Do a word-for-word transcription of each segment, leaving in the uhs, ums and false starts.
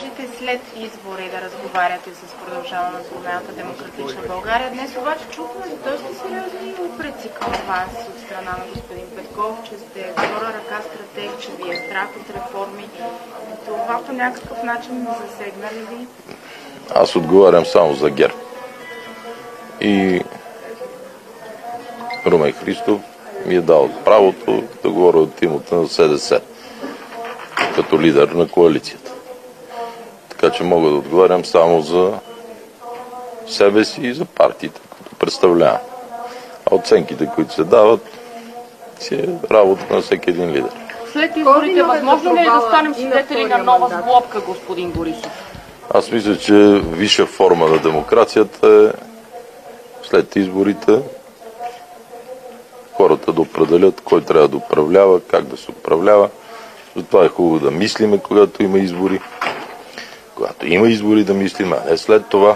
продължите след избори да разговаряте с Продължаваме Промяната, Демократична България. Днес обаче чухме доста сериозни упреци към вас от страна на господин Петков, че сте втора ръка стратег, че ви е страх от реформи. Това по някакъв начин засегна ли ви? Аз отговарям само за ГЕРБ. И Румен Христов ми е дал правото да говоря от името на СДС, като лидер на коалицията. Така че мога да отговарям само за себе си и за партиите, които представлявам. А оценките, които се дават, си е работа на всеки един лидер. След изборите, възможно ли е да станем свидетели на нова сглобка, господин Борисов? Аз мисля, че висша форма на демокрацията е след изборите хората да определят кой трябва да управлява, как да се управлява. Затова е хубаво да мислиме, когато има избори. Когато има избори да мислим, а не след това.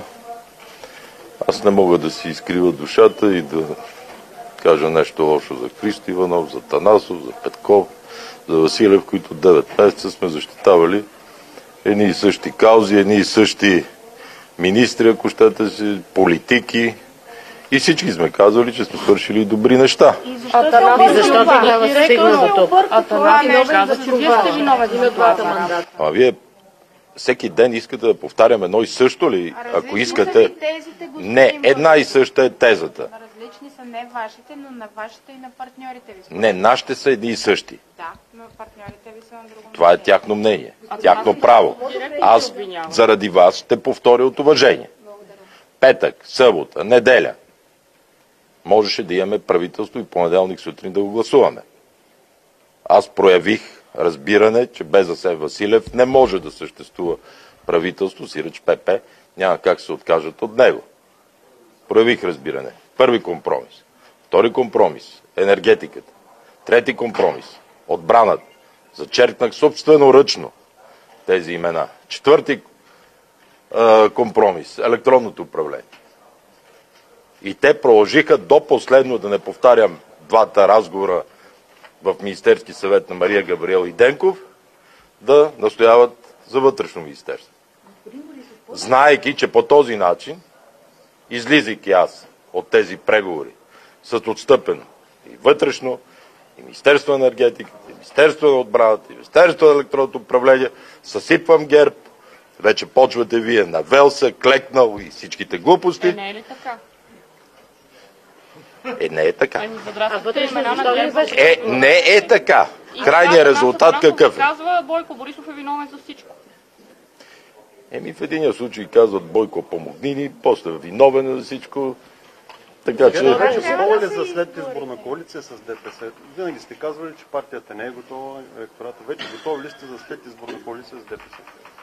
Аз не мога да си изкрива душата и да кажа нещо лошо за Христо Иванов, за Танасов, за Петков, за Василев, които девет месеца сме защитавали едни и същи каузи, едни и същи министри, ако щете си, политики. И всички сме казвали, че сме свършили добри неща. И защо тогава стигна до тук? Атанасов каза, че вие сте виновен за двата мандата. А вие всеки ден искате да повтарям едно и също ли, ако искате? Не, една и съща е тезата. Различни са не вашите, но на вашите и на партньорите ви. Не, нашите са едни и същи. Да, но партньорите ви са на друго. Това е тяхно мнение, тяхно право. Аз заради вас ще повторя от уважение. Петък, събота, неделя. Можеше да имаме правителство и понеделник сутрин да го гласуваме. Аз проявих разбиране, че без Асен Василев не може да съществува правителство, сиреч ПП няма как се откажат от него. Проявих разбиране. Първи компромис. Втори компромис. Енергетиката. Трети компромис. Отбраната. Зачеркнах собственоръчно тези имена. Четвърти е, компромис. Електронното управление. И те продължиха до последно, да не повтарям двата разговора в Министерски съвет на Мария Габриел и Денков, да настояват за вътрешно министерство. Знаейки, че по този начин, излизайки аз от тези преговори с отстъпено и вътрешно, и Министерство на енергетиката, и Министерство на отбраната, и Министерство на електронното управление, съсипвам ГЕРБ, вече почвате вие навел се, клекнал и всичките глупости. Е, не е ли така? Е, не е така. Е, не е така. Крайният резултат какъв е? Казва, Бойко Борисов е виновен за всичко. Еми, в единия случай казват Бойко помогни ни, после виновен за всичко. Така че... Вие вече готова ли за след изборна коалиция с ДПС? Винаги сте казвали, че партията не е готова, електората вече готова ли сте за след изборна коалиция с ДПС?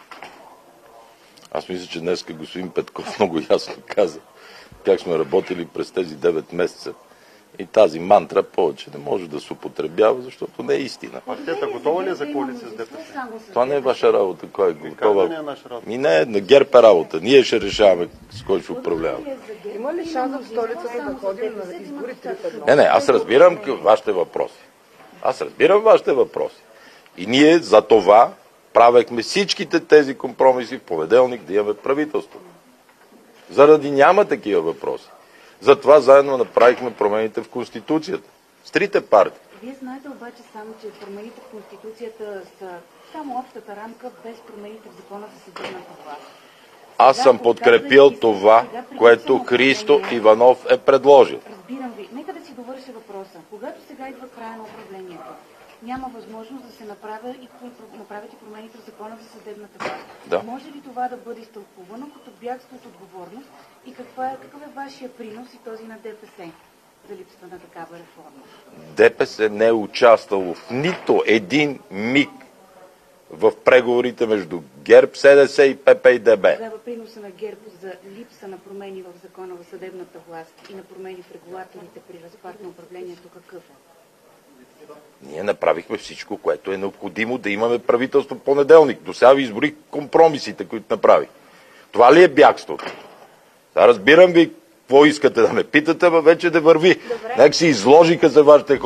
Аз мисля, че днес господин Петков много ясно каза как сме работили през тези девет месеца. И тази мантра повече не може да се употребява, защото не е истина. Партията готова ли е за коалиция с ДПС? Това не е ваша работа. Кой е готова? Не е наша работа. Ми не е, на ГЕРБ е работа. Ние ще решаваме с кой ще управляваме. Има ли шанс в столицата да ходим на избори три пъти? Не, не, аз разбирам вашите въпроси. Аз разбирам вашите въпроси. И ние за това правехме всичките тези компромиси в понеделник да имаме правителство. Заради няма такива въпроси. Затова заедно направихме промените в Конституцията. С трите партии. Вие знаете обаче само, че промените в Конституцията са само общата рамка, без промените в Закона за съдебната власт. Аз съм подкрепил това, което Христо Иванов е предложил. Разбирам ви. Нека да си довърша въпроса. Когато сега идва края на управлението, няма възможност да се направят и, направят и промените в Закона за съдебната власт. Да. Може ли това да бъде изтълкувано като бягство от отговорност и каква е, какъв е вашия принос и този на ДПС за липсата на такава реформа? ДПС не е участвало в нито един миг в преговорите между ГЕРБ, СДС и ПП и ДБ. Тогава приноса на ГЕРБ за липса на промени в Закона за съдебната власт и на промени в регулаторите при разпад на управлението какъв е? Ние направихме всичко, което е необходимо да имаме правителство понеделник. До сега ви изборих компромисите, които направих. Това ли е бягството? Да, разбирам ви какво искате да ме питате, но вече да върви. Нека си изложиха за вашите хора.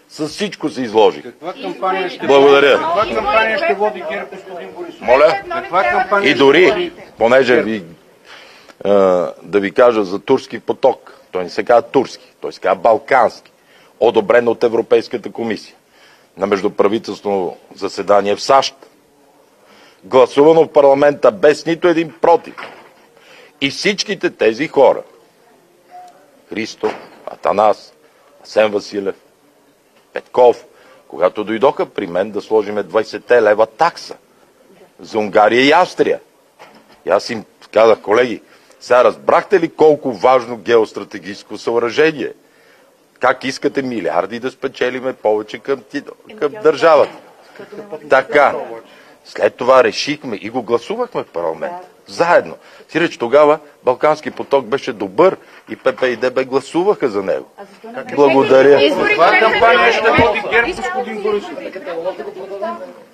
С всичко се изложих. Каква кампания ще Благодаря. Каква кампания ще води ГЕРБ, господин Борисов? Моля? Каква кампания И дори, понеже ви, а, да ви кажа за турски поток, той не се казва турски, той се казва балкански, одобрен от Европейската комисия на междуправителствено заседание в САЩ, гласувано в парламента без нито един против. И всичките тези хора, Христо, Атанас, Асен Василев, Петков, когато дойдоха при мен да сложиме двайсет лева такса за Унгария и Австрия. И аз им казах, колеги, сега разбрахте ли колко важно геостратегическо съоръжение? Как искате милиарди да спечелиме повече към, към държавата? Така. След това решихме и го гласувахме в парламента. Заедно. Сиреч тогава Балкански поток беше добър и ПП и ДБ гласуваха за него. Благодаря. Каква кампания ще води ГЕРБ, господин Борисов?